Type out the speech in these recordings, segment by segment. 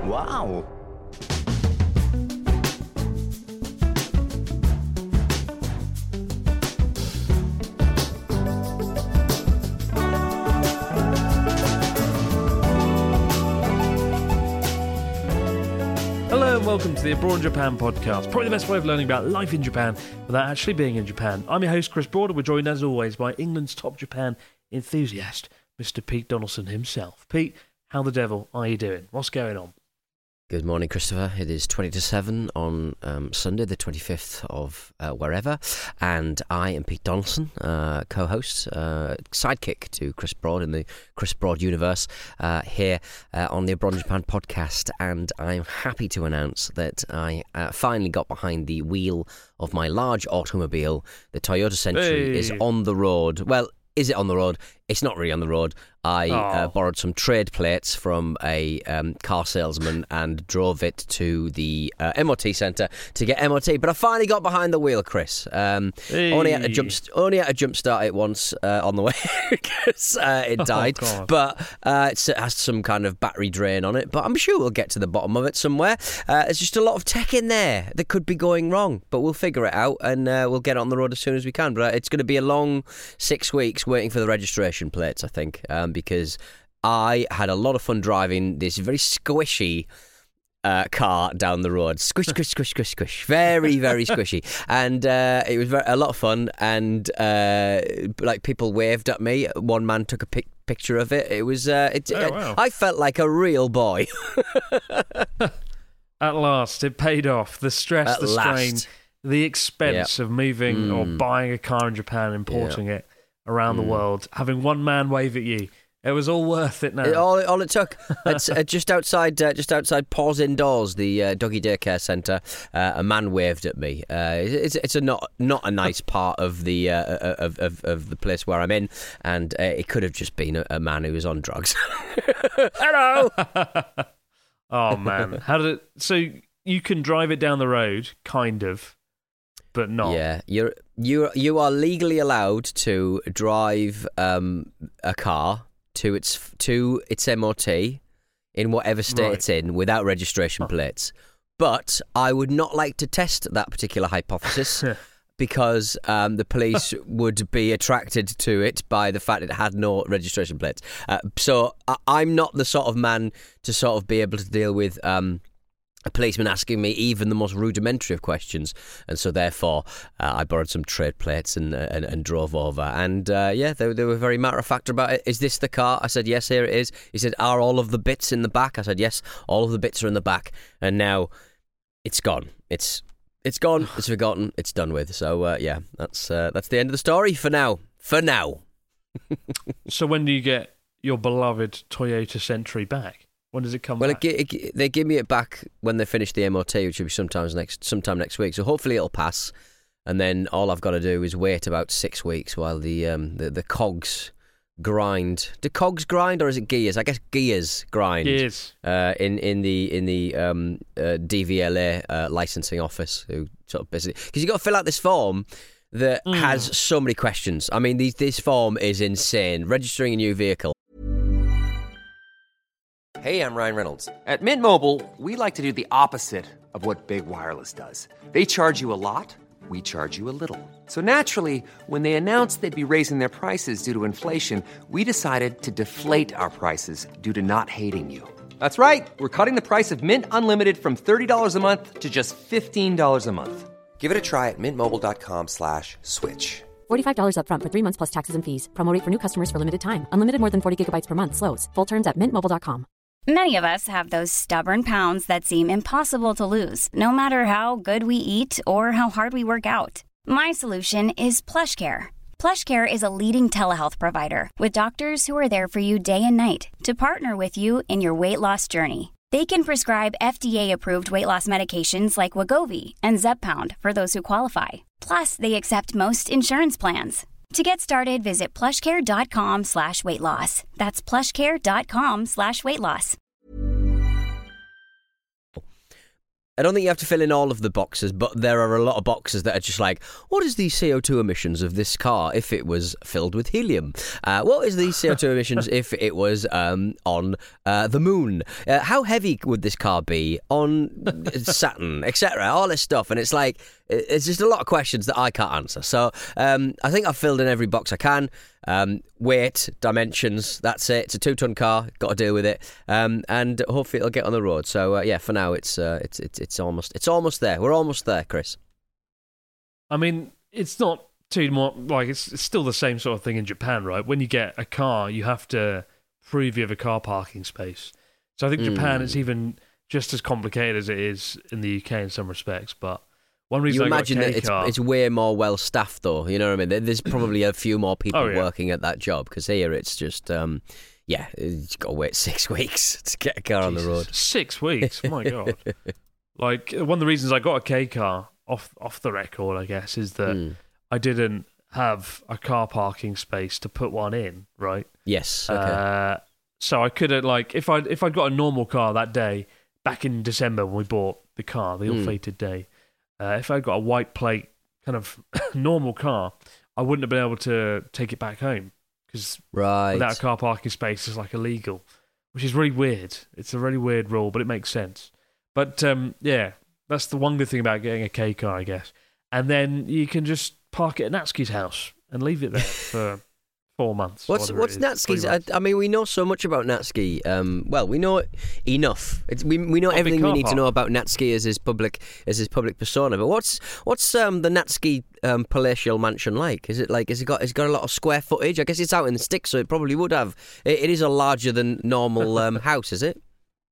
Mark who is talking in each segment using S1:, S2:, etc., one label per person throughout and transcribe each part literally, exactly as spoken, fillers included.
S1: Wow.
S2: Hello and welcome to the Abroad in Japan podcast. Probably the best way of learning about life in Japan without actually being in Japan. I'm your host, Chris Broad, and we're joined as always by England's top Japan enthusiast, Mister Pete Donaldson himself. Pete, how the devil are you doing? What's going on?
S3: Good morning, Christopher. It is twenty to seven on um, Sunday, the twenty-fifth of uh, wherever, and I am Pete Donaldson, uh, co-host, uh, sidekick to Chris Broad in the Chris Broad universe, uh, here uh, on the Abroad in Japan podcast, and I'm happy to announce that I uh, finally got behind the wheel of my large automobile. The Toyota Century
S2: Hey.
S3: is on the road. Well, is it on the road? It's not really on the road. I uh,
S2: Oh.
S3: borrowed some trade plates from a um, car salesman and drove it to the uh, M O T centre to get M O T. But I finally got behind the wheel, Chris. Um,
S2: Hey.
S3: Only had to jump, only had to jump start it once uh, on the way because uh, it
S2: Oh,
S3: died.
S2: God.
S3: But uh, it's, it has some kind of battery drain on it. But I'm sure we'll get to the bottom of it somewhere. Uh, there's just a lot of tech in there that could be going wrong, but we'll figure it out and uh, we'll get it on the road as soon as we can. But uh, it's going to be a long six weeks waiting for the registration plates, I think, um, because I had a lot of fun driving this very squishy uh, car down the road. Squish, squish, squish, squish, squish. Very, very squishy. And uh, it was very, a lot of fun. And uh, like people waved at me. One man took a pic- picture of it. It was. Uh, it,
S2: Oh, wow.
S3: I felt like a real boy.
S2: At last, it paid off. The stress,
S3: At
S2: the strain,
S3: last.
S2: the expense of moving or
S3: Mm.
S2: buying a car in Japan, importing it around the
S3: Mm.
S2: world, having one man wave at you. It was all worth it now.
S3: It, all, all it took, it's, uh, just outside, uh, just outside Paws Indoors, the uh, doggy daycare centre. Uh, a man waved at me. Uh, it's, it's a not not a nice part of the uh, of, of of the place where I'm in, and uh, it could have just been a, a man who was on drugs. Hello.
S2: Oh man, how did it? So you can drive it down the road, kind of, but not.
S3: Yeah, you're you you are legally allowed to drive um, a car to its to its M O T in whatever state
S2: Right.
S3: it's in without registration plates. But I would not like to test that particular hypothesis because um, the police would be attracted to it by the fact it had no registration plates. Uh, so I- I'm not the sort of man to sort of be able to deal with Um, a policeman asking me even the most rudimentary of questions, and so therefore uh, I borrowed some trade plates and and, and drove over. And uh, yeah, they, they were very matter of fact about it. Is this the car? I said yes, here it is. He said, are all of the bits in the back? I said yes, all of the bits are in the back. And now it's gone. It's it's gone. It's forgotten. It's done with. So uh, yeah, that's uh, that's the end of the story for now. For now.
S2: So when do you get your beloved Toyota Century back? When does it come
S3: Well,
S2: back?
S3: it, gi- it, they give me it back when they finish the M O T, which will be sometimes next, sometime next week. So hopefully it'll pass, and then all I've got to do is wait about six weeks while the um, the, the cogs grind. Do cogs grind or is it gears? I guess gears grind.
S2: Gears.
S3: Uh, in in the in the um, uh, D V L A uh, licensing office, who sort of basically because you got to fill out this form that
S2: Mm.
S3: has so many questions. I mean, these, this form is insane. Registering a new vehicle.
S4: Hey, I'm Ryan Reynolds. At Mint Mobile, we like to do the opposite of what Big Wireless does. They charge you a lot, we charge you a little. So naturally, when they announced they'd be raising their prices due to inflation, we decided to deflate our prices due to not hating you. That's right. We're cutting the price of Mint Unlimited from thirty dollars a month to just fifteen dollars a month. Give it a try at mintmobile.com slash switch.
S5: forty-five dollars up front for three months plus taxes and fees. Promo rate for new customers for limited time. Unlimited more than forty gigabytes per month. Slows full terms at mint mobile dot com.
S6: Many of us have those stubborn pounds that seem impossible to lose, no matter how good we eat or how hard we work out. My solution is PlushCare. PlushCare is a leading telehealth provider with doctors who are there for you day and night to partner with you in your weight loss journey. They can prescribe F D A-approved weight loss medications like Wegovy and Zepbound for those who qualify. Plus, they accept most insurance plans. To get started, visit plushcare.com slash weight loss. That's plushcare.com slash weight loss.
S3: I don't think you have to fill in all of the boxes, but there are a lot of boxes that are just like, what is the C O two emissions of this car if it was filled with helium? Uh, what is the C O two emissions if it was um, on uh, the moon? Uh, how heavy would this car be on Saturn, et cetera? All this stuff. And it's like, it's just a lot of questions that I can't answer. So um, I think I've filled in every box I can. Um, weight, dimensions, that's it. It's a two-ton car, got to deal with it, um, and hopefully it'll get on the road. So uh, yeah, for now it's uh, it's it's it's almost it's almost there. We're almost there, Chris.
S2: I mean, it's not too more like it's, it's still the same sort of thing in Japan, right? When you get a car, you have to prove you have a car parking space. So I think Japan
S3: Mm.
S2: is even just as complicated as it is in the U K in some respects, but. One reason
S3: You
S2: I
S3: imagine
S2: got a
S3: that
S2: K
S3: it's,
S2: car,
S3: it's way more well staffed, though. You know what I mean? There- There's probably a few more people
S2: Oh, yeah.
S3: working at that job because here it's just, um, yeah, you've got to wait six weeks to get a car on the
S2: Jesus,
S3: road.
S2: Six weeks. Oh my god! Like one of the reasons I got a K car off off the record, I guess, is that
S3: Mm.
S2: I didn't have a car parking space to put one in. Right.
S3: Yes. Okay.
S2: Uh, so I couldn't like if I if I'd got a normal car that day back in December when we bought the car, the
S3: Mm.
S2: ill-fated day. Uh, if I'd got a white plate kind of normal car, I wouldn't have been able to take it back home because
S3: right.
S2: without a car parking space is like illegal, which is really weird. It's a really weird rule, but it makes sense. But um, yeah, that's the one good thing about getting a K car, I guess. And then you can just park it at Natsuki's house and leave it there for four months.
S3: What's
S2: whatever
S3: what's
S2: it is, three
S3: Natsuki's? I,
S2: months.
S3: I mean, we know so much about Natsuki. Um, well, we know enough. It's, we we know
S2: Public
S3: everything we
S2: car
S3: need to
S2: park.
S3: know about Natsuki as his public as his public persona. But what's what's um, the Natsuki um, palatial mansion like? Is it like has it got has it got a lot of square footage? I guess it's out in the sticks, so it probably would have. It, it is a larger than normal um, house, is it?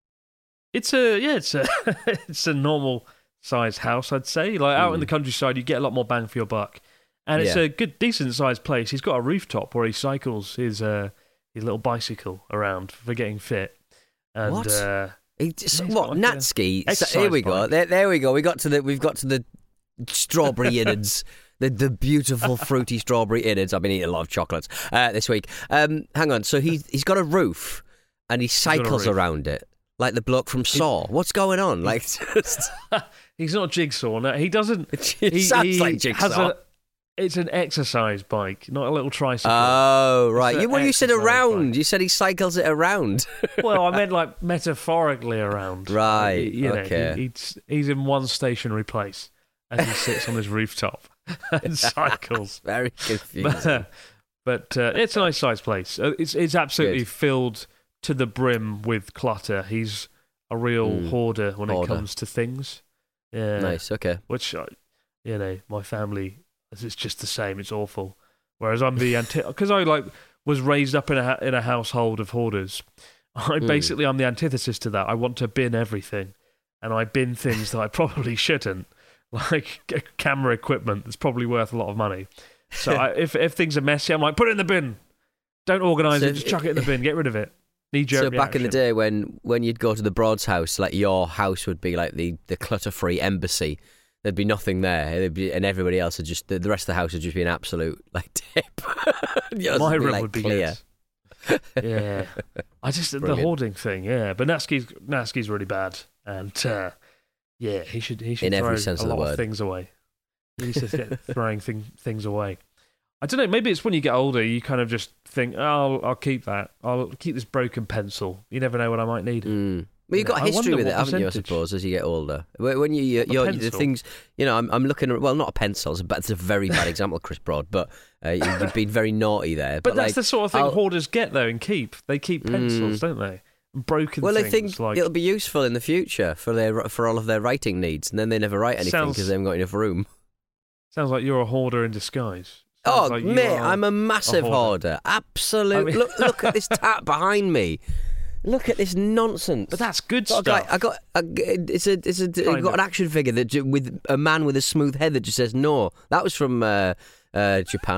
S2: It's a yeah, it's a it's a normal sized house, I'd say. Like out in
S3: Mm.
S2: the countryside, you get a lot more bang for your buck, and it's
S3: Yeah.
S2: a good, decent sized place. He's got a rooftop where he cycles his uh his little bicycle around for getting fit. And,
S3: What?
S2: Uh,
S3: It's,
S2: Yeah, it's
S3: what
S2: got like a
S3: Natsuki? So,
S2: exercise
S3: here we go.
S2: bike.
S3: There, there we go. We got to the we've got to the strawberry innards. The, the beautiful fruity strawberry innards. I've been eating a lot of chocolates uh, this week. Um, hang on. So he's he's got a roof, and he
S2: got a
S3: cycles
S2: roof.
S3: around it like the bloke from Saw. What's going on? Like, just,
S2: he's not Jigsaw. No, he doesn't.
S3: it
S2: he,
S3: sounds
S2: he
S3: like
S2: has
S3: Jigsaw.
S2: a- it's an exercise bike, not a little tricycle.
S3: Oh right.
S2: It's
S3: You,
S2: a
S3: well, you said
S2: exercise
S3: around.
S2: bike.
S3: You said he cycles it around.
S2: Well, I meant like metaphorically around.
S3: Right,
S2: Like, you know,
S3: okay.
S2: he- he's, he's in one stationary place as he sits on his rooftop and cycles.
S3: Very confusing.
S2: But, but uh, it's a nice sized place. Uh, It's it's absolutely
S3: Good.
S2: filled to the brim with clutter. He's a real
S3: Mm,
S2: hoarder when
S3: hoarder.
S2: it comes to things. Yeah,
S3: Nice. Okay.
S2: which uh, you know, my family, it's just the same. It's awful. Whereas I'm the anti because I like was raised up in a ha- in a household of hoarders. I
S3: Mm.
S2: basically I'm the antithesis to that. I want to bin everything, and I bin things that I probably shouldn't, like c- camera equipment that's probably worth a lot of money. So I, if if things are messy, I'm like, put it in the bin. Don't organise
S3: So
S2: it. Just chuck it in the bin. Get rid of it. Knee jerk
S3: So back in the
S2: reaction.
S3: day when, when you'd go to the Broads house, like your house would be like the, the clutter-free embassy. There'd be nothing there, There'd be, and everybody else would just the, the rest of the house would just be an absolute like tip. Yours
S2: My
S3: would be,
S2: room
S3: like,
S2: would be
S3: clear.
S2: good. Yeah, I just the
S3: Brilliant.
S2: hoarding thing. Yeah, but Natsuki's Natsuki's really bad, and uh, yeah, he should he should
S3: In
S2: throw
S3: every sense
S2: a
S3: of the
S2: lot
S3: word.
S2: of things away. He needs to get throwing thing, things away. I don't know. Maybe it's when you get older, you kind of just think, oh, I'll, I'll keep that. I'll keep this broken pencil. You never know when I might need it.
S3: Mm. Well, you've
S2: Yeah,
S3: got
S2: I
S3: history
S2: wonder
S3: with it,
S2: what
S3: haven't you? I
S2: percentage.
S3: suppose as you get older, when when you you
S2: A
S3: you're, the
S2: pencil?
S3: things you know, I'm I'm looking at well, not a pencil, it's a- that's a very bad example, Chris Broad, but uh, you- you've been very naughty there.
S2: But,
S3: But,
S2: that's
S3: like,
S2: the sort of thing
S3: I'll-
S2: hoarders get though and keep. They keep pencils,
S3: Mm.
S2: don't they? And broken
S3: Well,
S2: things.
S3: I think
S2: like
S3: it'll be useful in the future for their for all of their writing needs, and then they never write anything
S2: Sounds-
S3: because they haven't got enough room.
S2: sounds like you're a hoarder in disguise.
S3: Oh,
S2: Sounds like you
S3: mate,
S2: are
S3: I'm a massive
S2: hoarder.
S3: hoarder. Absolute.
S2: I mean-
S3: look, look at this tap behind me. Look at this nonsense.
S2: But that's good
S3: Got a
S2: stuff.
S3: guy- I got. A, it's a. It's a. I
S2: Kind
S3: got
S2: of.
S3: an action figure that ju- with a man with a smooth head that just says no. That was from uh, uh, Japan.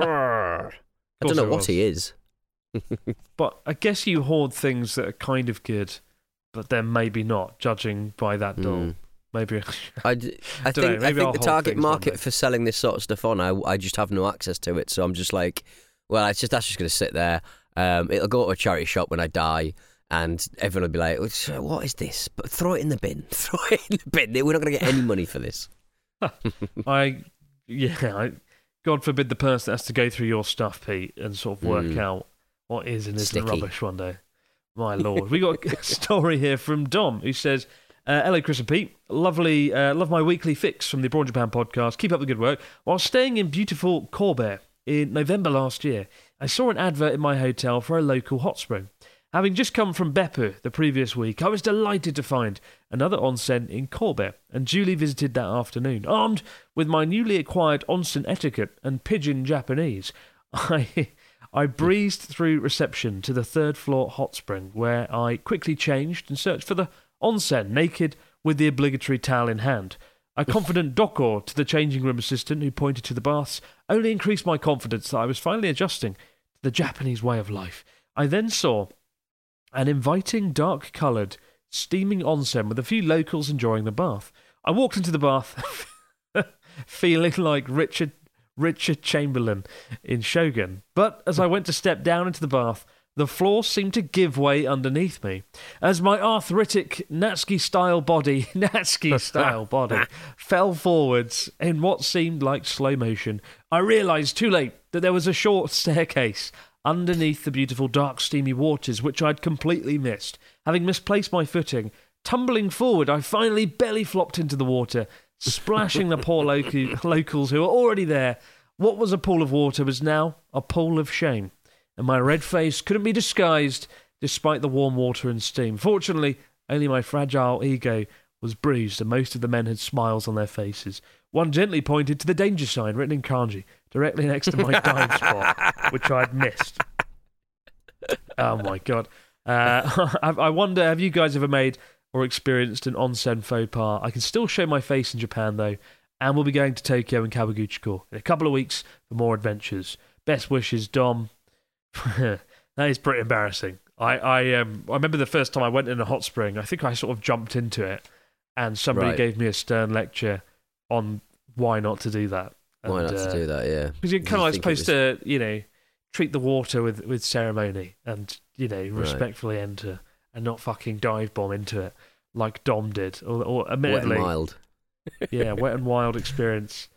S3: I don't
S2: course
S3: know
S2: it
S3: what
S2: was.
S3: he is.
S2: But I guess you hoard things that are kind of good, but then maybe not, judging by that doll.
S3: Mm.
S2: Maybe.
S3: I, d- I
S2: Dunno,
S3: think. I
S2: maybe I'll
S3: think the
S2: hold
S3: target
S2: things one
S3: market
S2: day.
S3: for selling this sort of stuff on, I, I just have no access to it. So I'm just like, well, it's just that's just going to sit there. Um, it'll go to a charity shop when I die. and everyone will be like, "What is this?" But throw it in the bin. Throw it in the bin. We're not going to get any money for this.
S2: I, yeah, I, God forbid the person that has to go through your stuff, Pete, and sort of work
S3: Mm.
S2: out what is and isn't
S3: Sticky.
S2: rubbish one day. My lord. We got a story here from Dom, who says, uh, hello, Chris and Pete. Lovely, uh, love my weekly fix from the Abroad Japan podcast. Keep up the good work. While staying in beautiful Kobe in November last year, I saw an advert in my hotel for a local hot spring. Having just come from Beppu the previous week, I was delighted to find another onsen in Kobe and duly visited that afternoon. Armed with my newly acquired onsen etiquette and pidgin Japanese, I I breezed through reception to the third floor hot spring, where I quickly changed and searched for the onsen, naked with the obligatory towel in hand. A confident doko to the changing room assistant who pointed to the baths only increased my confidence that I was finally adjusting to the Japanese way of life. I then saw an inviting dark-coloured steaming onsen with a few locals enjoying the bath. I walked into the bath feeling like Richard Richard Chamberlain in Shogun. But as I went to step down into the bath, the floor seemed to give way underneath me. As my arthritic Natsuki-style body, Natsuki-style body, fell forwards in what seemed like slow motion, I realised too late that there was a short staircase underneath the beautiful dark steamy waters, which I'd completely missed. Having misplaced my footing, tumbling forward, I finally belly flopped into the water, splashing the poor local, locals who were already there. What was a pool of water was now a pool of shame, and my red face couldn't be disguised despite the warm water and steam. Fortunately, only my fragile ego was bruised, and most of the men had smiles on their faces. One gently pointed to the danger sign written in kanji directly next to my dive spot, which I'd missed. Oh my god. Uh, I, I wonder, have you guys ever made or experienced an onsen faux pas? I can still show my face in Japan, though, and we'll be going to Tokyo and Kawaguchiko in a couple of weeks for more adventures. Best wishes, Dom. That is pretty embarrassing. I I, um, I remember the first time I went in a hot spring, I think I sort of jumped into it, and somebody
S3: Right.
S2: gave me a stern lecture on why not to do that.
S3: Why
S2: And,
S3: not
S2: uh,
S3: to do that, yeah.
S2: Because you're
S3: Did
S2: kind of
S3: you
S2: like
S3: think
S2: supposed
S3: it was-
S2: to, you know, treat the water with, with ceremony and, you know, respectfully enter and not fucking dive bomb into it like Dom did. Or, or
S3: Wet
S2: admittedly,
S3: and wild.
S2: yeah, wet and wild experience.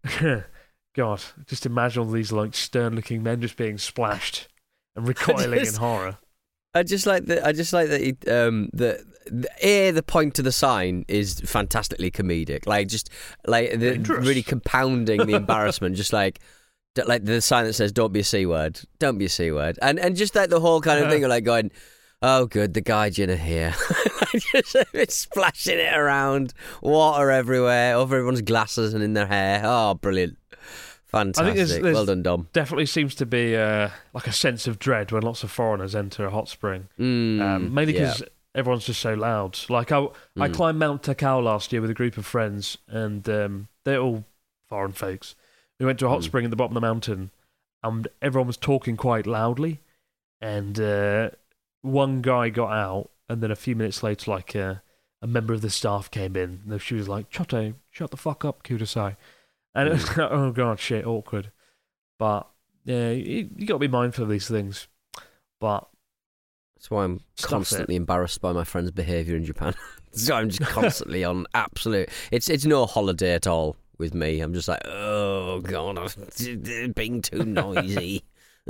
S2: God, just imagine all these like stern-looking men just being splashed and recoiling
S3: just-
S2: in horror.
S3: I just like that. I just like that. He, um, the, the a the point of the sign is fantastically comedic. Like just like the,
S2: Dangerous.
S3: really compounding the embarrassment. Just like d- like the sign that says "Don't be a c word." Don't be a c word. And and just like the whole kind of thing of like going, "Oh, good, the gaijin are here." Just it's splashing it around, water everywhere, over everyone's glasses and in their hair. Oh, brilliant! Fantastic.
S2: there's- there's-
S3: well done, Dom.
S2: Definitely seems to be uh, like a sense of dread when lots of foreigners enter a hot spring.
S3: Mm,
S2: Um, mainly
S3: yeah.
S2: because everyone's just so loud. Like I, I
S3: Mm.
S2: climbed Mount Takao last year with a group of friends, and um, they're all foreign folks. We went to a hot
S3: Mm.
S2: spring at the bottom of the mountain, and everyone was talking quite loudly. And uh, one guy got out, and then a few minutes later, like uh, a member of the staff came in, and she was like, "Choto, shut the fuck up, Kudasai." And it was like, oh god, shit, awkward. But yeah, you, you got to be mindful of these things. But
S3: That's why I'm
S2: Stuff
S3: constantly embarrassed by my friend's behaviour in Japan. So I'm just constantly on absolute. It's it's no holiday at all with me. I'm just like, oh god, I'm being too noisy.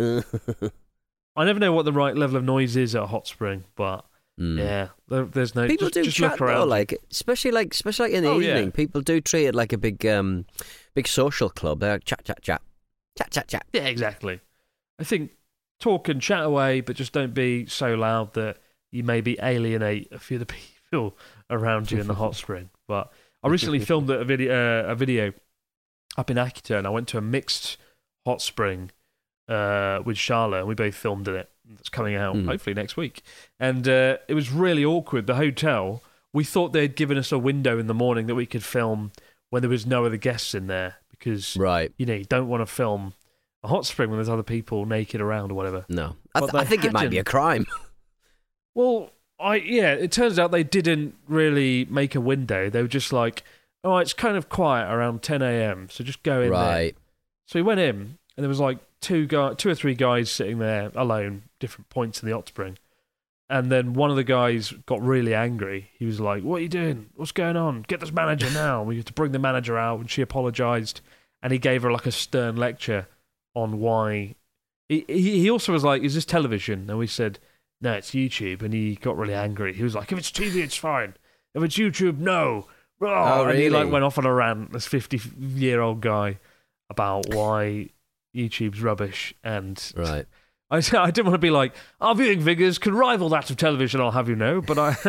S2: I never know what the right level of noise is at a hot spring, but
S3: Mm.
S2: yeah, there, there's no.
S3: People
S2: just,
S3: do
S2: just
S3: chat
S2: look
S3: though,
S2: around.
S3: like especially like especially like in the
S2: Oh, yeah.
S3: evening. People do treat it like a big um, big social club. They're like, chat, chat, chat, chat, chat, chat.
S2: Yeah, exactly. I think talk and chat away, but just don't be so loud that you maybe alienate a few of the people around you in the hot spring. But I recently filmed a video, uh, a video up in Akita, and I went to a mixed hot spring uh, with Charlotte, and we both filmed in it. It's coming out
S3: Mm.
S2: hopefully next week, and uh, it was really awkward. The hotel, we thought they'd given us a window in the morning that we could film when there was no other guests in there, because
S3: Right.
S2: you know you don't want to film a hot spring when there's other people naked around or whatever.
S3: No, I,
S2: But
S3: th- I
S2: they
S3: think it might be a
S2: hadn't.
S3: crime.
S2: Well, I yeah, it turns out they didn't really make a window. They were just like, oh, it's kind of quiet around ten a.m., so just go in there.
S3: Right.
S2: So we went in, and there was like two guy, two or three guys sitting there alone, different points in the hot spring. And then one of the guys got really angry. He was like, "What are you doing? What's going on? Get this manager now." We had to bring the manager out, and she apologised. And he gave her like a stern lecture on why. He, he he also was like, "Is this television?" And we said, "No, it's YouTube." And he got really angry. He was like, "If it's T V, it's fine. If it's YouTube, no." Oh,
S3: oh
S2: and
S3: really?
S2: he like went off on a rant, this fifty-year-old guy, about why YouTube's rubbish. And
S3: Right.
S2: I, I didn't want to be like, our viewing figures can rival that of television, I'll have you know, but I...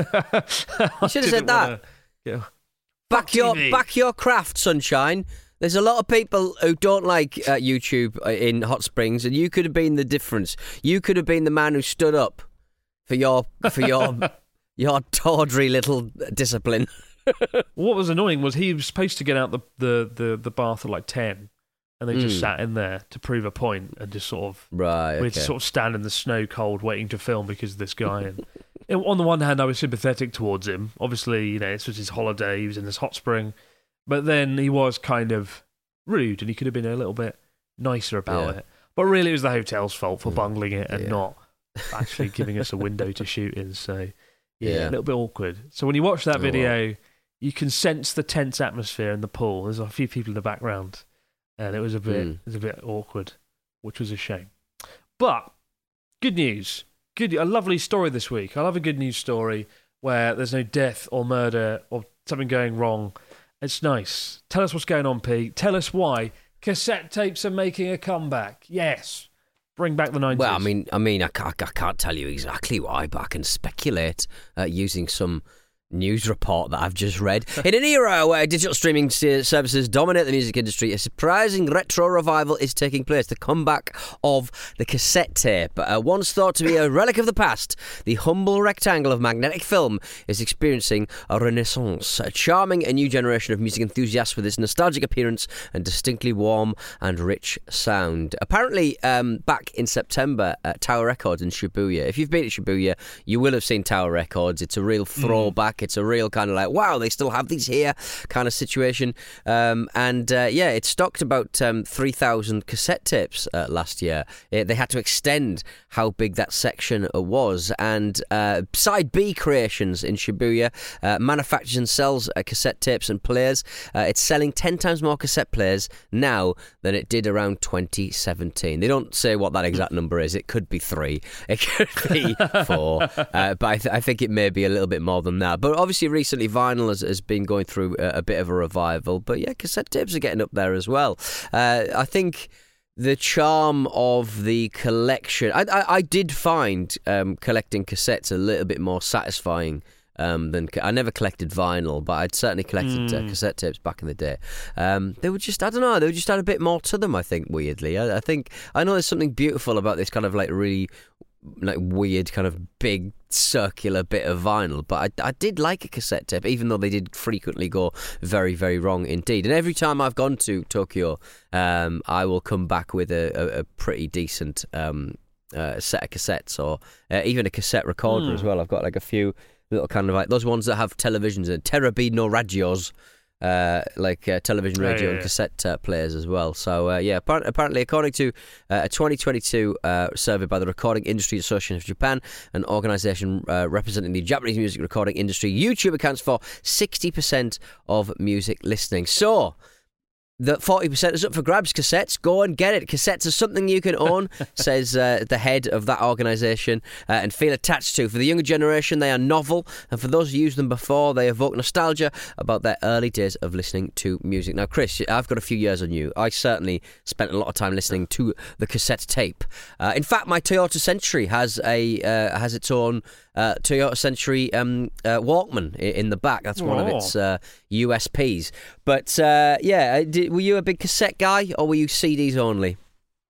S3: You should have said that.
S2: You know,
S3: Back your,
S2: T V.
S3: back your craft, Sunshine. There's a lot of people who don't like uh, YouTube in Hot Springs, and you could have been the difference. You could have been the man who stood up for your for your your tawdry little discipline.
S2: What was annoying was he was supposed to get out the, the, the, the bath at like ten, and they just
S3: Mm.
S2: sat in there to prove a point and just sort of...
S3: Right,
S2: We had to
S3: okay.
S2: sort of stand in the snow cold waiting to film because of this guy. And and on the one hand, I was sympathetic towards him. Obviously, you know, this was his holiday. He was in this hot spring. But then he was kind of rude, and he could have been a little bit nicer about
S3: Yeah.
S2: it. But really, it was the hotel's fault for
S3: Mm.
S2: bungling it and
S3: Yeah.
S2: not actually giving us a window to shoot in. So, yeah,
S3: Yeah.
S2: a little bit awkward. So when you watch that
S3: Oh,
S2: video, you can sense the tense atmosphere in the pool. There's a few people in the background, and it was a bit,
S3: Mm.
S2: it was a bit awkward, which was a shame. But good news, good, a lovely story this week. I love a good news story where there's no death or murder or something going wrong. It's nice. Tell us what's going on, Pete. Tell us why cassette tapes are making a comeback. Yes, bring back the nineties.
S3: Well, I mean, I mean, I can't, I can't tell you exactly why, but I can speculate uh, using some news report that I've just read. In an era where digital streaming s- services dominate the music industry, a surprising retro revival is taking place. The comeback of the cassette tape. Uh, once thought to be a relic of the past, the humble rectangle of magnetic film is experiencing a renaissance, a charming a new generation of music enthusiasts with its nostalgic appearance and distinctly warm and rich sound. Apparently, um, back in September at Tower Records in Shibuya, if you've been to Shibuya, you will have seen Tower Records. It's a real throwback. It's a real kind of like, wow, they still have these here kind of situation. Um, and uh, yeah, it stocked about um, three thousand cassette tapes uh, last year. It, they had to extend how big that section uh, was. And uh, Side B Creations in Shibuya uh, manufactures and sells uh, cassette tapes and players. Uh, it's selling ten times more cassette players now than it did around twenty seventeen. They don't say what that exact number is. It could be three. It could be four. Uh, but I, th- I think it may be a little bit more than that. But obviously, recently, vinyl has, has been going through a, a bit of a revival. But yeah, cassette tapes are getting up there as well. Uh, I think the charm of the collection... I, I, I did find um, collecting cassettes a little bit more satisfying Um, than I never collected vinyl, but I'd certainly collected uh,
S2: Mm.
S3: cassette tapes back in the day. Um, they were just, I don't know, they just had a bit more to them, I think, weirdly. I, I think, I know there's something beautiful about this kind of like really like weird kind of big circular bit of vinyl, but I, I did like a cassette tape, even though they did frequently go very, very wrong indeed. And every time I've gone to Tokyo, um, I will come back with a, a, a pretty decent um, uh, set of cassettes, or uh, even a cassette recorder
S2: Mm.
S3: as well. I've got like a few little kind of like those ones that have televisions and Terabino radios, uh, like uh, television,
S2: Yeah,
S3: radio,
S2: yeah,
S3: and
S2: yeah.
S3: cassette uh, players as well. So uh, yeah, appar- apparently, according to uh, a twenty twenty-two uh, survey by the Recording Industry Association of Japan, an organisation uh, representing the Japanese music recording industry, YouTube accounts for sixty percent of music listening. So that forty percent is up for grabs. Cassettes, go and get it. Cassettes are something you can own, says uh, the head of that organisation, uh, and feel attached to. For the younger generation, they are novel, and for those who used them before, they evoke nostalgia about their early days of listening to music. Now, Chris, I've got a few years on you. I certainly spent a lot of time listening to the cassette tape. Uh, in fact, my Toyota Century has a uh, has its own uh, Toyota Century um, uh, Walkman i- in the back. That's one of
S2: Oh.
S3: its uh, U S Ps. But uh, yeah, did, were you a big cassette guy, or were you C Ds only?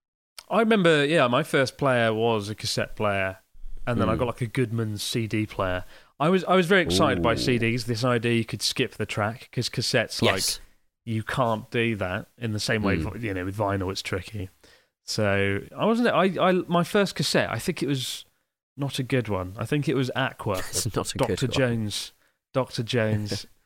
S2: I remember, yeah, my first player was a cassette player, and then I
S3: Mm.
S2: got like a Goodman C D player. I was I was very excited by
S3: Ooh.
S2: C Ds. This idea you could skip the track, because cassettes,
S3: Yes.
S2: like, you can't do that in the same way.
S3: Mm.
S2: You know, with vinyl, it's tricky. So I wasn't. I I my first cassette, I think it was not a good one. I think it was Aqua.
S3: It's not a
S2: Doctor
S3: good one.
S2: Jones. Doctor Jones.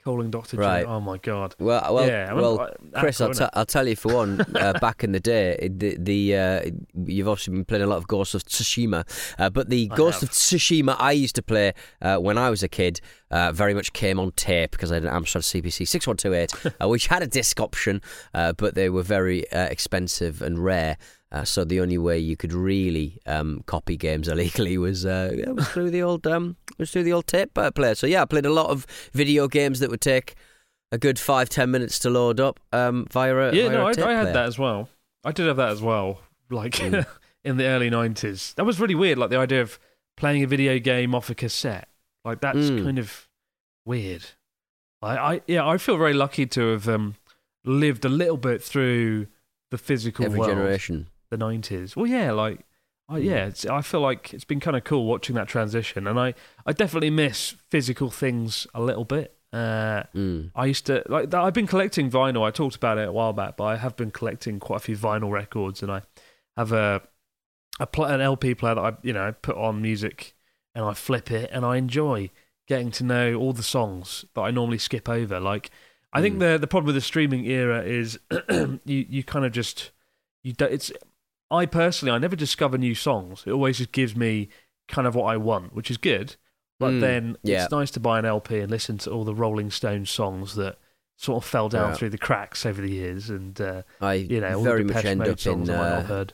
S2: calling Doctor
S3: Right.
S2: J. Oh my god.
S3: Well, well,
S2: Yeah, I mean,
S3: well,
S2: uh,
S3: Chris, I'll,
S2: cool,
S3: t- I'll tell you for one. Uh, back in the day, the the uh, you've obviously been playing a lot of Ghost of Tsushima, uh, but the
S2: I
S3: Ghost
S2: have.
S3: of Tsushima I used to play uh, when I was a kid uh, very much came on tape because I had an Amstrad C P C six one two eight, uh, which had a disc option, uh, but they were very uh, expensive and rare. Uh, so the only way you could really um, copy games illegally was uh, yeah, was through the old um, was through the old tape player. So yeah, I played a lot of video games that would take a good five ten minutes to load up um, via a
S2: Yeah,
S3: via
S2: no,
S3: a
S2: I,
S3: tape
S2: I had
S3: player.
S2: that as well. I did have that as well, like
S3: Mm.
S2: in the early nineties. That was really weird, like the idea of playing a video game off a cassette. Like that's
S3: Mm.
S2: kind of weird. I, I yeah, I feel very lucky to have um, lived a little bit through the physical
S3: Every
S2: world,
S3: generation.
S2: the nineties. Well, yeah, like I, yeah, it's, I feel like it's been kind of cool watching that transition, and I, I definitely miss physical things a little bit. Uh,
S3: Mm.
S2: I used to like I've been collecting vinyl. I talked about it a while back, but I have been collecting quite a few vinyl records, and I have a a pl- an L P player that I you know I put on music, and I flip it, and I enjoy getting to know all the songs that I normally skip over. Like I think
S3: Mm.
S2: the the problem with the streaming era is you you kind of just you do, it's I personally I never discover new songs. It always just gives me kind of what I want, which is good. But
S3: Mm,
S2: then
S3: yeah.
S2: it's nice to buy an L P and listen to all the Rolling Stones songs that sort of fell down
S3: Yeah.
S2: through the cracks over the years, and uh,
S3: I
S2: you know all
S3: very
S2: the
S3: much
S2: Depeche
S3: end
S2: Mode
S3: up
S2: songs
S3: in.
S2: I might not have
S3: Uh,
S2: heard.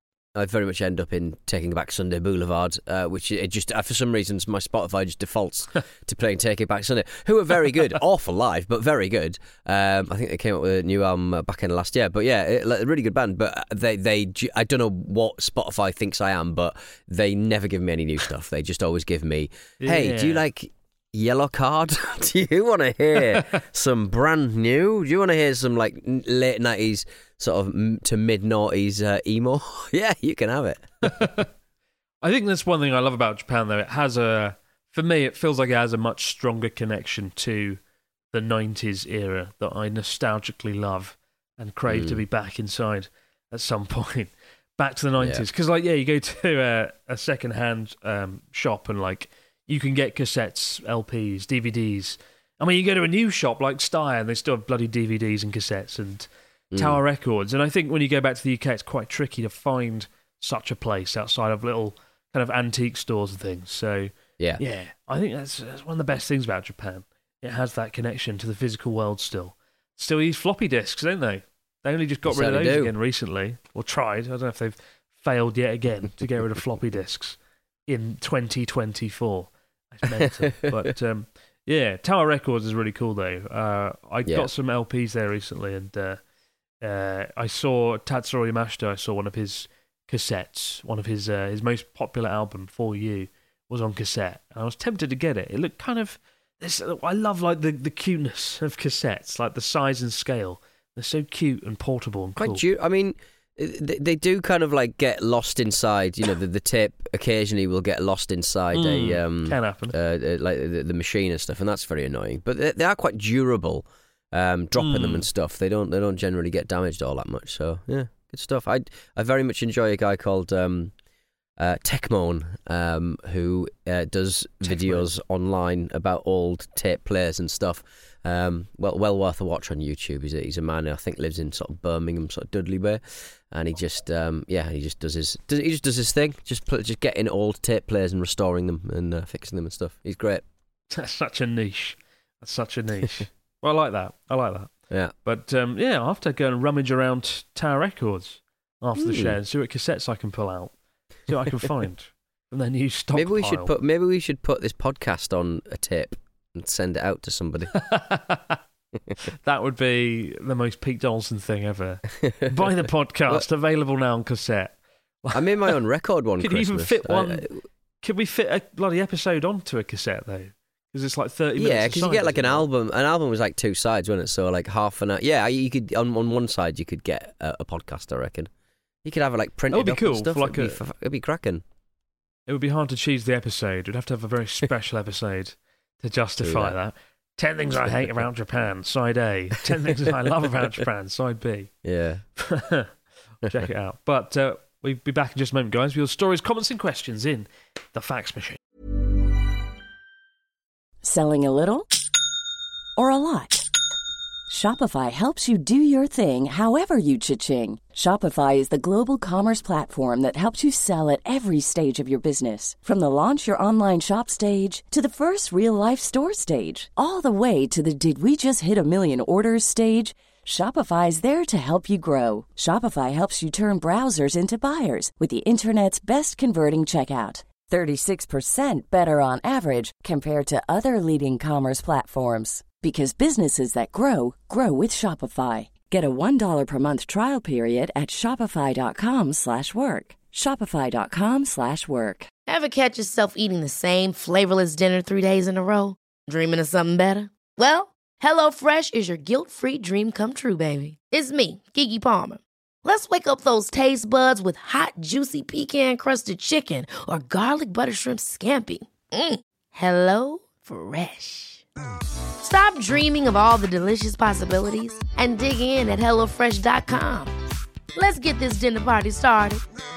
S3: I very much end up in Taking Back Sunday Boulevard, uh, which it just uh, for some reasons my Spotify just defaults to playing Taking Back Sunday, who are very good, awful live, but very good. Um, I think they came up with a new album uh, back in last year, but yeah, it, like, a really good band. But they, they, ju- I don't know what Spotify thinks I am, but they never give me any new stuff. They just always give me, hey, do you
S2: Yeah.
S3: like Yellow Card? Do you want to hear some brand new? Do you want to hear some like n- late nineties sort of m- to mid noughties uh, emo? Yeah, you can have it.
S2: I think that's one thing I love about Japan, though. It has a, for me, it feels like it has a much stronger connection to the nineties era that I nostalgically love and crave to
S3: Mm.
S2: be back inside at some point. Back to the nineties. Because, like, yeah, you go to a, a second-hand um, shop and, like, you can get cassettes, L Ps, D V Ds. I mean, you go to a new shop like Steyr and they still have bloody D V Ds and cassettes and
S3: Mm.
S2: Tower Records. And I think when you go back to the U K, it's quite tricky to find such a place outside of little kind of antique stores and things. So,
S3: Yeah.
S2: yeah, I think that's, that's one of the best things about Japan. It has that connection to the physical world still. Still use floppy disks, don't they? They only just got
S3: They
S2: rid of those
S3: certainly do.
S2: again recently, or tried. I don't know if they've failed yet again to get rid of floppy disks in twenty twenty-four. It's mental. But um, yeah, Tower Records is really cool though. Uh, I
S3: Yeah.
S2: got some L Ps there recently, and uh, uh, I saw Tatsuro Yamashita. I saw one of his cassettes, one of his uh, his most popular album, For You, was on cassette, and I was tempted to get it. It looked kind of. This, I love like the, the cuteness of cassettes, like the size and scale. They're so cute and portable and
S3: Quite
S2: cool.
S3: du- I mean, they, they do kind of like get lost inside. You know, the, the tape occasionally will get lost inside
S2: Mm,
S3: a um,
S2: can happen.
S3: uh, uh, like the, the machine and stuff, and that's very annoying. But they, they are quite durable. Um, dropping them
S2: Mm.
S3: and stuff, they don't they don't generally get damaged all that much. So yeah, good stuff. I I very much enjoy a guy called um, uh, Techmoan, um, who uh, does videos online about old tape players and stuff. Um, well, well worth a watch on YouTube. He's a, he's a man who I think lives in sort of Birmingham, sort of Dudley way, and he just um, yeah, he just does his does, he just does his thing, just pl- just getting old tape players and restoring them and uh, fixing them and stuff. He's great.
S2: That's such a niche. That's such a niche. Well, I like that. I like that.
S3: Yeah.
S2: But um, yeah, I'll have to go and rummage around Tower Records after the
S3: Mm.
S2: show and see what cassettes I can pull out. See what I can find from their new stockpile.
S3: Maybe we should put maybe we should put this podcast on a tape and send it out to somebody.
S2: That would be the most Pete Donaldson thing ever. Buy the podcast, available now on cassette.
S3: I made my own record one
S2: Could you even
S3: Christmas.
S2: fit
S3: I-
S2: one?
S3: I-
S2: Could we fit a bloody episode onto a cassette though? Because it's like thirty minutes.
S3: yeah,
S2: because
S3: because you get like an album. An album was like two sides, wasn't it? So like half an hour. Yeah, you could on on one side you could get a, a podcast. I reckon you could have it like printed
S2: That would be
S3: up
S2: cool
S3: and stuff.
S2: for like
S3: it'd, be,
S2: a-
S3: f- it'd be cracking.
S2: It would be hard to choose the episode. We'd have to have a very special episode to justify
S3: that.
S2: that. Ten things I hate about Japan, side A. Ten things I love about Japan, side B.
S3: Yeah.
S2: Check it out. But uh, we'll be back in just a moment, guys, with your stories, comments, and questions in the fax machine.
S1: Selling a little or a lot? Shopify helps you do your thing however you cha-ching. Shopify is the global commerce platform that helps you sell at every stage of your business. From the launch your online shop stage to the first real-life store stage, all the way to the did we just hit a million orders stage. Shopify is there to help you grow. Shopify helps you turn browsers into buyers with the internet's best converting checkout. thirty-six percent better on average compared to other leading commerce platforms. Because businesses that grow, grow with Shopify. Get a one dollar per month trial period at shopify.com slash work. Shopify.com slash work.
S7: Ever catch yourself eating the same flavorless dinner three days in a row? Dreaming of something better? Well, HelloFresh is your guilt-free dream come true, baby. It's me, Keke Palmer. Let's wake up those taste buds with hot, juicy pecan-crusted chicken or garlic butter shrimp scampi. Mm. Hello Fresh. Stop dreaming of all the delicious possibilities and dig in at hello fresh dot com. Let's get this dinner party started.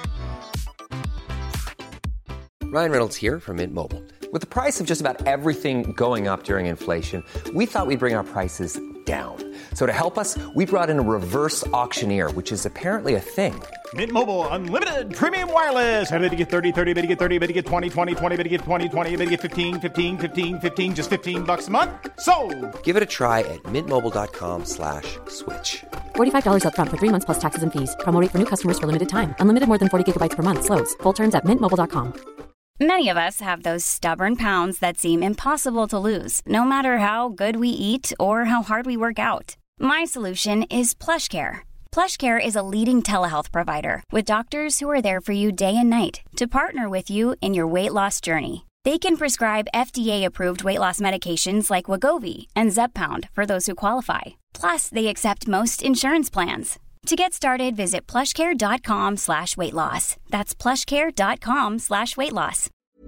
S4: Ryan Reynolds here from Mint Mobile. With the price of just about everything going up during inflation, we thought we'd bring our prices down. So to help us, we brought in a reverse auctioneer, which is apparently a thing.
S8: Mint Mobile Unlimited Premium Wireless. How to get thirty, thirty, bit to get thirty, bit to get twenty, twenty, twenty, bit to get twenty, twenty, bit to get fifteen, fifteen, fifteen, fifteen, just fifteen bucks a month? Sold!
S4: Give it a try at mintmobile.com slash switch.
S5: forty-five dollars up front for three months plus taxes and fees. Promo rate for new customers for limited time. Unlimited more than forty gigabytes per month. Slows full terms at mint mobile dot com.
S6: Many of us have those stubborn pounds that seem impossible to lose, no matter how good we eat or how hard we work out. My solution is PlushCare. PlushCare is a leading telehealth provider with doctors who are there for you day and night to partner with you in your weight loss journey. They can prescribe F D A-approved weight loss medications like Wegovy and Zepbound for those who qualify. Plus, they accept most insurance plans. To get started, visit plushcare.com slash weight loss. That's plushcare.com slash weight loss.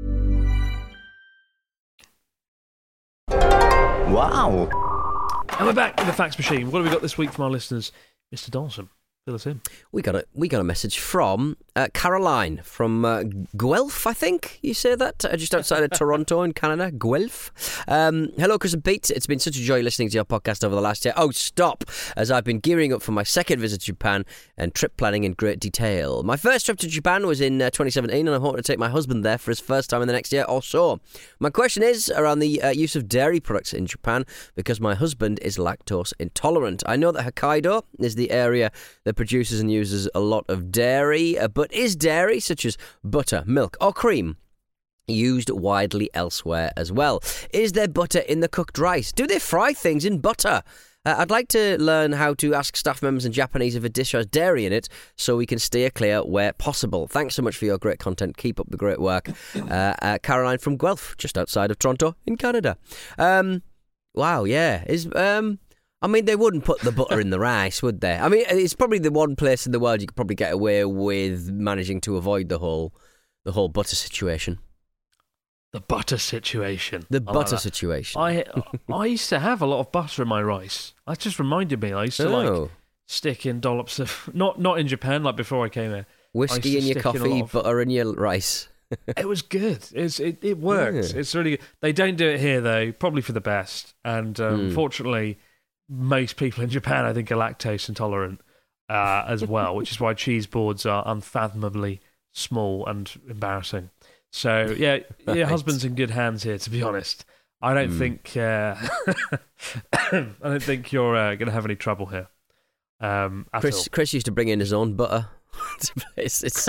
S8: Wow.
S2: And we're back with the fax machine. What have we got this week from our listeners? Mister Dawson, fill us in.
S3: We got a we got a message from uh, Caroline from uh, Guelph, I think you say that, uh, just outside of Toronto in Canada. Guelph. Um, hello, Chris and Pete. It's been such a joy listening to your podcast over the last year. Oh, stop! As I've been gearing up for my second visit to Japan and trip planning in great detail. My first trip to Japan was in uh, twenty seventeen, and I'm hoping to take my husband there for his first time in the next year or so. My question is around the uh, use of dairy products in Japan because my husband is lactose intolerant. I know that Hokkaido is the area that produces and uses a lot of dairy, uh, but is dairy, such as butter, milk or cream, used widely elsewhere as well? Is there butter in the cooked rice? Do they fry things in butter? Uh, I'd like to learn how to ask staff members in Japanese if a dish has dairy in it so we can steer clear where possible. Thanks so much for your great content. Keep up the great work. Uh, uh, Caroline from Guelph, just outside of Toronto in Canada. Um, wow, yeah. Is... Um, I mean, they wouldn't put the butter in the rice, would they? I mean, it's probably the one place in the world you could probably get away with managing to avoid the whole, the whole butter situation.
S2: The butter situation.
S3: The
S2: I
S3: butter
S2: like
S3: situation.
S2: I I used to have a lot of butter in my rice. That just reminded me. I used to
S3: Oh.
S2: like stick in dollops of not not in Japan like before I came here. I used
S3: Whiskey
S2: to
S3: in your
S2: stick in a
S3: coffee,
S2: lot of-
S3: butter in your rice.
S2: It was good. It's it it works.
S3: Yeah.
S2: It's really good. They don't do it here though. Probably for the best. And um,
S3: Mm.
S2: fortunately, most people in Japan I think are lactose intolerant uh, as well, which is why cheese boards are unfathomably small and embarrassing. So yeah,
S3: Right.
S2: your husband's in good hands here. To be honest, I don't
S3: Mm.
S2: think uh, I don't think you're uh, going to have any trouble here. Um, at
S3: Chris, Chris used to bring in his own butter. it's, it's,
S2: all.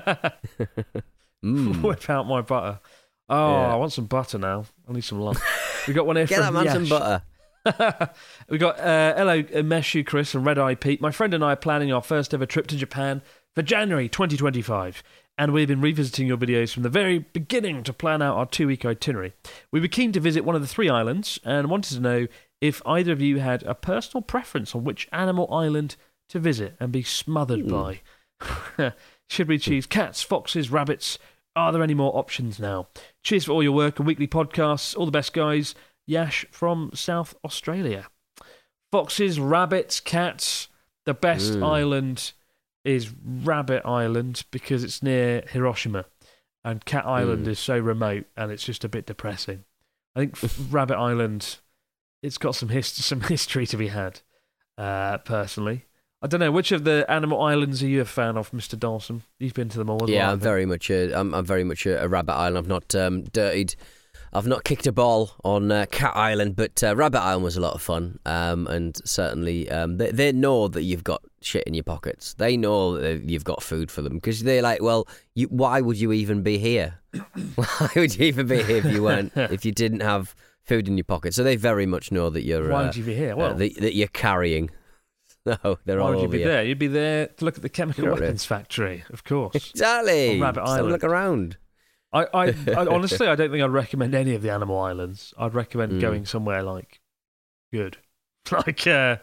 S3: mm.
S2: Whip out my butter. Oh,
S3: Yeah.
S2: I want some butter now. I need some lump. We got one here
S3: Get that
S2: from
S3: man some
S2: Yash.
S3: butter.
S2: We got uh, hello, uh, Meshu, Chris, and Red Eye Pete. My friend and I are planning our first ever trip to Japan for January twenty twenty-five, and we've been revisiting your videos from the very beginning to plan out our two-week itinerary. We were keen to visit one of the three islands and wanted to know if either of you had a personal preference on which animal island to visit and be smothered
S3: Mm.
S2: by. Should we choose cats, foxes, rabbits? Are there any more options now? Cheers for all your work and weekly podcasts. All the best, guys. Yash from South Australia. Foxes, rabbits, cats. The best
S3: Mm.
S2: island is Rabbit Island because it's near Hiroshima. And Cat Island
S3: Mm.
S2: is so remote and it's just a bit depressing. I think Rabbit Island, it's got some hist- some history to be had. Uh, personally, I don't know which of the animal islands are you a fan of, Mister Dawson? You've been to them all. As
S3: yeah,
S2: well,
S3: I'm very much a, I'm, I'm very much a, a Rabbit Island. I've not um, dirtied, I've not kicked a ball on uh, Cat Island, but uh, Rabbit Island was a lot of fun. Um, and certainly, um, they, they know that you've got shit in your pockets. They know that you've got food for them because they're like, well, you, why would you even be here? Why would you even be here if you weren't, if you didn't have food in your pocket? So they very much know that you're.
S2: Why
S3: uh,
S2: would you be here? Well,
S3: uh, that, that you're carrying. No, they're
S2: why
S3: all
S2: would you
S3: over
S2: be
S3: you.
S2: there? You'd be there to look at the chemical
S3: You're
S2: weapons factory, of course.
S3: Exactly.
S2: On Rabbit
S3: Just have a
S2: Island.
S3: look around.
S2: I, I, I honestly, I don't think I'd recommend any of the animal islands. I'd recommend
S3: Mm.
S2: going somewhere like good, like uh,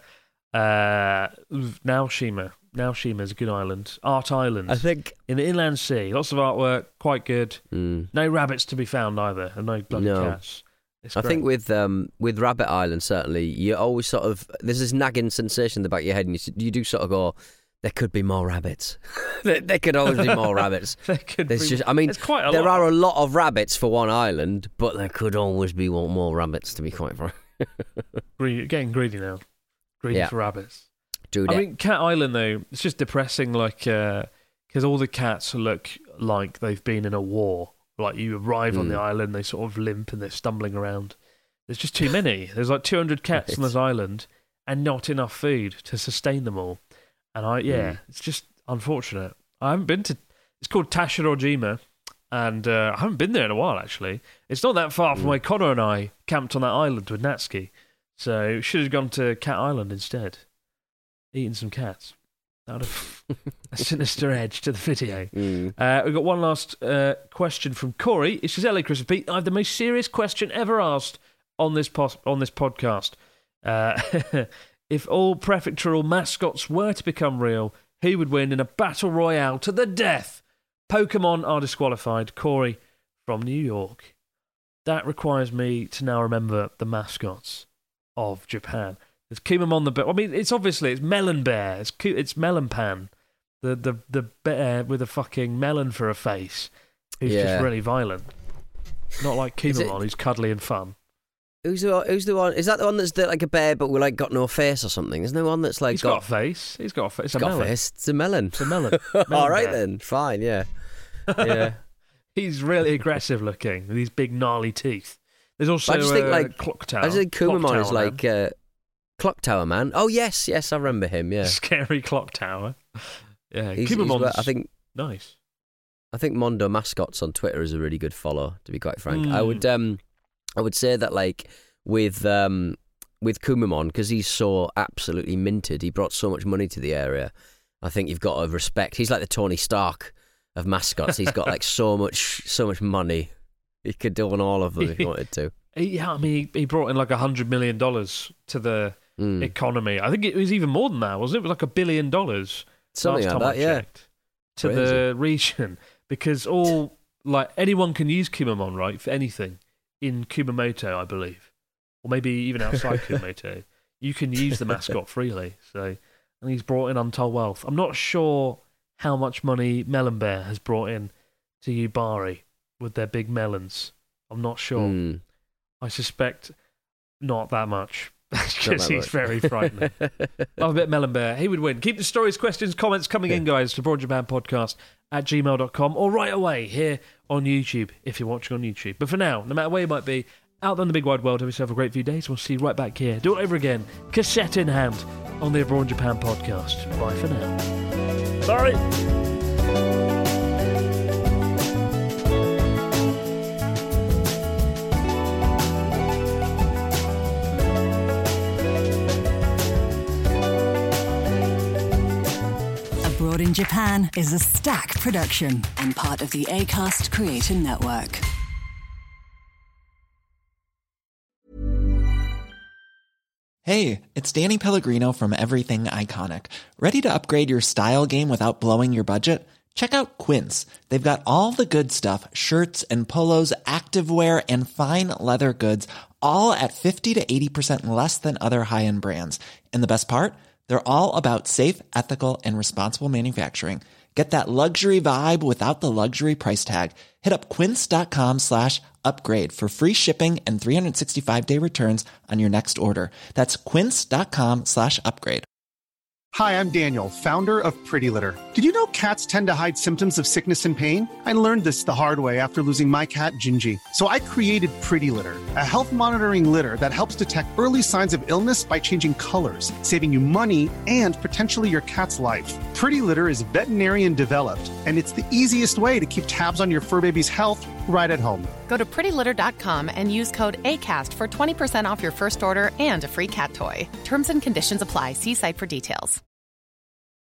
S2: uh, Naoshima. Naoshima is a good island. Art Island.
S3: I think.
S2: In the inland sea, lots of artwork, quite good.
S3: Mm.
S2: No rabbits to be found either, and no bloody
S3: No.
S2: cats. It's
S3: I
S2: great.
S3: think with um, with Rabbit Island, certainly, you always sort of, there's this nagging sensation in the back of your head, and you, you do sort of go, there could be more rabbits. there, there could always be more rabbits.
S2: There could
S3: There's
S2: be-
S3: just, I mean,
S2: it's quite a
S3: there
S2: lot.
S3: are a lot of rabbits for one island, but there could always be one more rabbits, to be quite frank.
S2: Greedy, getting greedy now. Greedy
S3: Yeah.
S2: for rabbits.
S3: Do
S2: I
S3: that.
S2: mean, Cat Island though, it's just depressing. Like, because all the cats look like they've been in a war. Like you arrive on
S3: Mm.
S2: the island, they sort of limp and they're stumbling around. There's just too many. There's like two hundred cats on this island, and not enough food to sustain them all. And I, yeah,
S3: Mm.
S2: it's just unfortunate. I haven't been to. It's called Tashirojima, and uh, I haven't been there in a while. Actually, it's not that far from
S3: Mm.
S2: where Connor and I camped on that island with Natsuki. So should have gone to Cat Island instead, eating some cats. That would have a sinister edge to the video.
S3: Mm.
S2: Uh, we've got one last uh, question from Corey. It says, "Hello, Chris and Pete. I have the most serious question ever asked on this pos- on this podcast. Uh, if all prefectural mascots were to become real, who would win in a battle royale to the death? Pokemon are disqualified." Corey from New York. That requires me to now remember the mascots of Japan. There's Kumamon the bear. I mean, it's obviously it's Melon Bear. It's Ku- it's Melon Pan, the the the bear with a fucking melon for a face, who's
S3: Yeah.
S2: just really violent. Not like
S3: Is it-
S2: Kumamon, who's cuddly and fun.
S3: Who's the who's the one? Is that the one that's the, like a bear but with like got no face or something? Isn't there one that's like
S2: He's got, a face. He's got a face. It's a
S3: got
S2: melon.
S3: a face? It's a melon.
S2: It's a melon.
S3: All
S2: Melon
S3: right
S2: bear.
S3: then, fine, yeah, yeah.
S2: He's really aggressive looking with these big gnarly teeth. There's also
S3: I just think,
S2: uh,
S3: like,
S2: Clock Tower.
S3: I just think
S2: Clock
S3: Kumamon is
S2: Tower Man.
S3: like uh, Clock Tower Man. Oh yes, yes, I remember him. Yeah,
S2: Scary Clock Tower. Yeah,
S3: He's- he's
S2: Kumamon's
S3: well- I think
S2: nice.
S3: I think Mondo Mascots on Twitter is a really good follow. To be quite frank, I
S2: Mm.
S3: would um I would say that like with um with Kumamon, because he's so absolutely minted, he brought so much money to the area. I think you've got to respect. He's like the Tony Stark of mascots. He's got like so much so much money. He could do on all of them if he wanted to.
S2: He, yeah, I mean, he, he brought in like a hundred million dollars to the
S3: Mm.
S2: economy. I think it was even more than that, wasn't it? It was like a billion dollars.
S3: Something
S2: last
S3: like
S2: time
S3: that,
S2: I
S3: yeah.
S2: checked, to the region, because all like anyone can use Kumamon, right, for anything in Kumamoto, I believe, or maybe even outside Kumamoto. You can use the mascot freely. So, and he's brought in untold wealth. I'm not sure how much money Melon Bear has brought in to Yubari with their big melons. I'm not sure.
S3: Mm.
S2: I suspect not that much.
S3: Not
S2: Because
S3: that
S2: he's
S3: much.
S2: very frightening. Love a bit Melon Bear. He would win. Keep the stories, questions, comments coming in, guys, to Broad Japan Podcast at gmail dot com or right away here on YouTube if you're watching on YouTube. But for now, no matter where you might be, out there in the big wide world, have yourself a great few days. We'll see you right back here. Do it over again, cassette in hand, on the Abroad Japan Podcast. Bye for now. Sorry.
S9: Abroad in Japan is a Stack production and part of the Acast Creator Network.
S10: Hey, it's Danny Pellegrino from Everything Iconic. Ready to upgrade your style game without blowing your budget? Check out Quince. They've got all the good stuff, shirts and polos, activewear, and fine leather goods, all at fifty to eighty percent less than other high-end brands. And the best part? They're all about safe, ethical, and responsible manufacturing. Get that luxury vibe without the luxury price tag. Hit up quince.com slash upgrade for free shipping and three sixty-five day returns on your next order. That's quince.com slash upgrade.
S11: Hi, I'm Daniel, founder of Pretty Litter. Did you know cats tend to hide symptoms of sickness and pain? I learned this the hard way after losing my cat, Gingy. So I created Pretty Litter, a health monitoring litter that helps detect early signs of illness by changing colors, saving you money and potentially your cat's life. Pretty Litter is veterinarian developed, and it's the easiest way to keep tabs on your fur baby's health right at home.
S12: Go to pretty litter dot com and use code ACAST for twenty percent off your first order and a free cat toy. Terms and conditions apply. See site for details.